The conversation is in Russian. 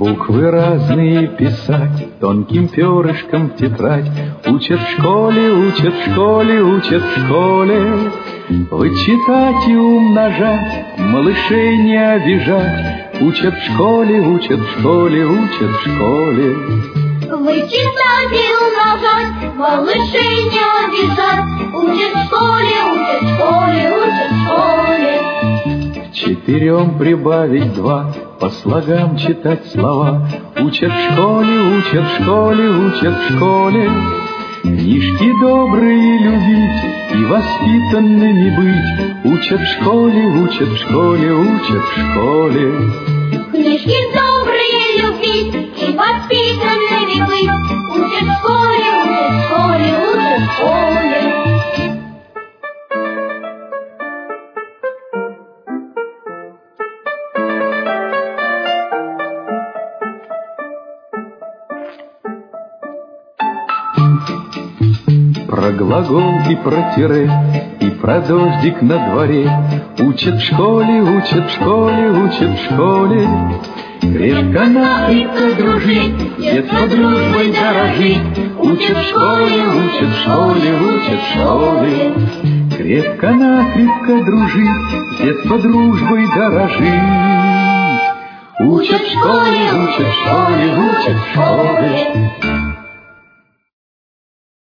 Буквы разные писать тонким перышком в тетрадь. Учат в школе, учат в школе, учат в школе. Вычитать и умножать, малышей не обижать. Учат в школе, учат в школе, учат в школе. Вычитать и умножать, малышей не обижать. Учат в школе, учат в школе, учат в школе. К 4 прибавить 2, по слогам читать слова. Учат в школе, учат в школе, учат в школе. Книжки добрые любить и воспитанными быть. Учат в школе, учат в школе, учат в школе. Книжки добрые любить и воспитанными быть. Учат в школе, учат в школе, учат в школе. Про глагол и про тире, и про дождик на дворе. Учат в школе, учат в школе, учат в школе. Крепко-накрепко дружить, детской дружбой дорожить. Учат в школе, учат в школе, учат в школе. Крепко-накрепко дружить, детской дружбой дорожить. Учат в школе, учат в школе, учат в школе.